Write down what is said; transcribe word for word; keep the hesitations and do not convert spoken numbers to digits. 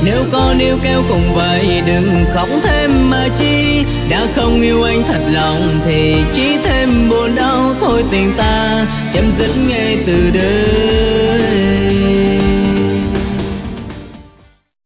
Nếu có níu kéo cùng vậy đừng khóc thêm mà chi. Đã không yêu anh thật lòng thì chỉ thêm buồn đau thôi, tình ta chấm dứt ngay từ đây.